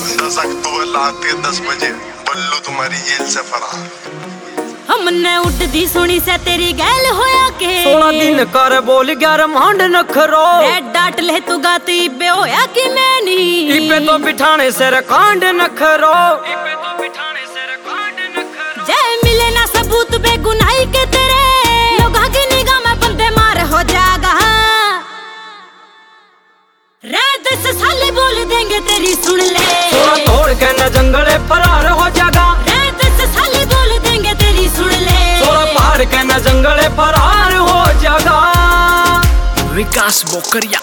10 अक्टूबर रात के 10 बजे बल्लू तुम्हारी जेल से फरार। हमने उड़दी सुनी से तेरी गैल होया के 16 दिन कर बोल 11 मांड नखरो डांट ले तू गाती बे होया कि मैं नहीं इपे तो बिठाने से कांड नखरो जय मिले ना सबूत बेगुनाही के तेरे लोगों की निगाह में बंदे मार हो जाएगा। रे 10 साल बोल देंगे तेरी सुन ले तोड़ के न जंगले फरार हो जाएगा। रे 10 साल बोल देंगे तेरी सुन ले पहाड़ के न जंगले फरार हो जाएगा। विकास बोकरिया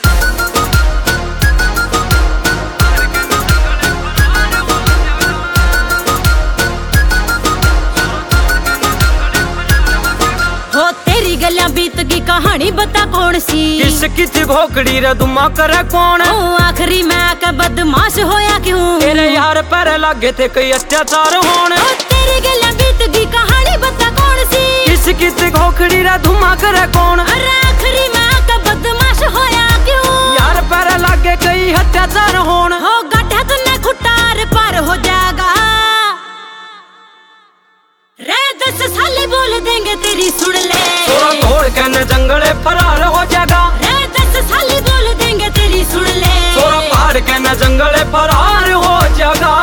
हो तेरी गलियां बीत की कहानी बता कौन सी किस किस घोकड़ी रे दुमा करे कौन आखिरी में आके बदमाश होया क्यों तेरे यार पैर लागे थे कई अत्याचार होने तेरी गलियां बीत की कहानी बता कौन सी किस किस घोकड़ी रे दुमा करे कौन अरे आखिरी में आके बदमाश होया क्यों यार पैर लागे कई अत्याचार होने हो गड्ढा तूने खुटार पार हो जाएगा। रे 10 साल बोल देंगे तेरी सुन ले तोड़ के न जंगले फरार हो जाएगा। रे 10 साल बोल देंगे तेरी सुन ले पहाड़ के न जंगले फरार हो जाएगा।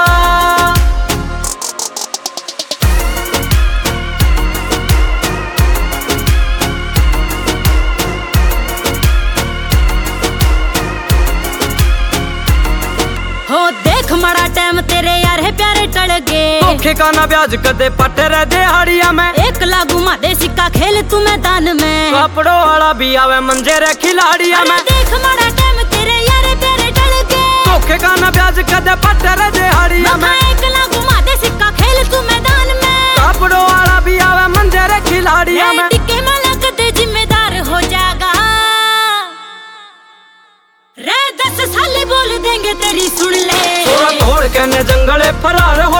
हो देख मड़ा टाइम तेरे यार है प्यारे टल गए धोखे का ना ब्याज कदे पट रहे दिहाड़िया में 1 लाख घुमा दे सिक्का खेल तू मैदान में कपड़ों वाला भी आवे मंजे रे खिलाड़िया में देख मड़ा टाइम तेरे यार है प्यारे टल गए धोखे का ना ब्याज कदे पट रहे दिहाड़िया में 1 लाख घुमा दे सिक्का खेल तू मैदान में कपड़ों वाला भी आवे मंजे रे खिलाड़िया में टिक्के माला कदे जिम्मेदार हो जाएगा। रे 10 साल बोल देंगे तेरी सुन ले तोड़ के न जंगले फरार हो